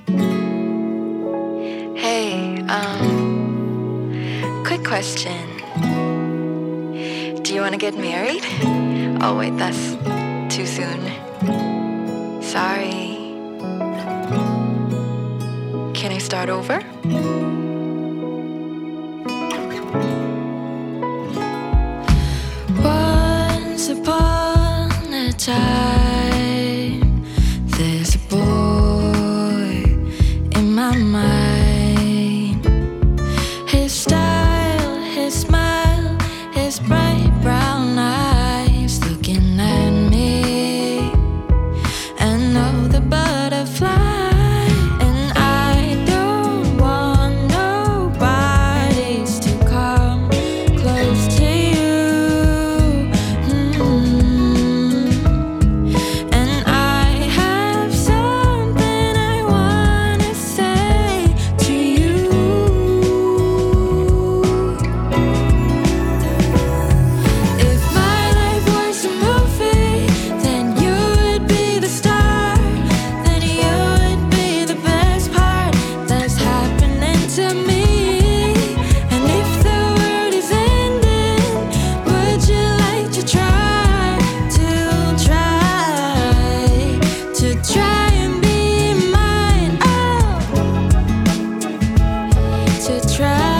Hey, quick question. Do you want to get married? Oh, wait, that's too soon. Sorry. Can I start over? Once upon a time, there's a boy in my mind. His style, his smile, his bright brown eyes looking at me, and know the butterfly. And I don't want nobodies to come close to you. And I have something I wanna say to you. If my life was a movie, then you would be the star. Then you would be the best part that's happening to me. And if the world is ending, would you like to try and be mine? Oh, to try.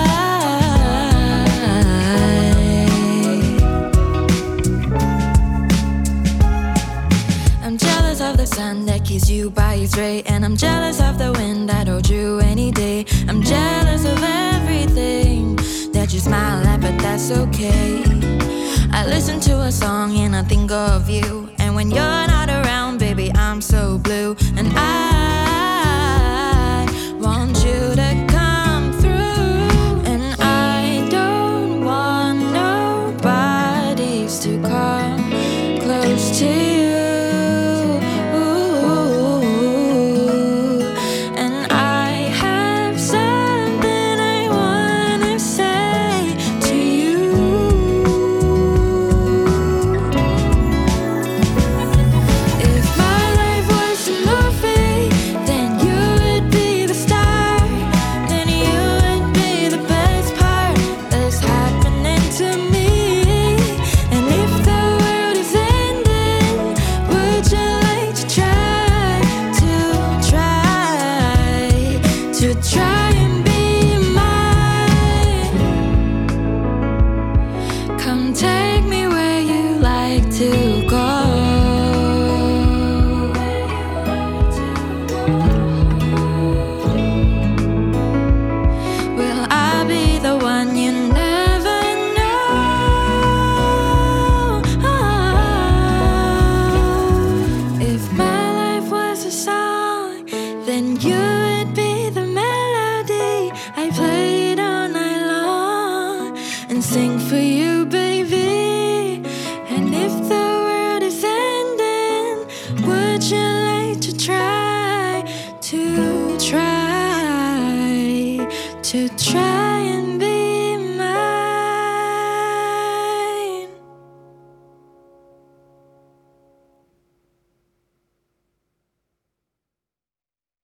I'm jealous of the sun that keeps you by its ray, and I'm jealous of the wind that holds you any day. I'm jealous of everything that you smile at, but that's okay. I listen to a song and I think of you, and when you're not around, baby, I'm so blue. And I want you to come through, and I don't want nobodies to come close to you. And I have something I wanna say to you. If my life was a movie, then you would be the star. Then you would be the best part that's happening to me. And if the world is ending, would you like to try and be mine? Come take me where you like to go. Will I be the one you never know? If my life was a song, then you would be the melody I played all night long and sing for you, baby. And if the world is ending, would you like to try to try?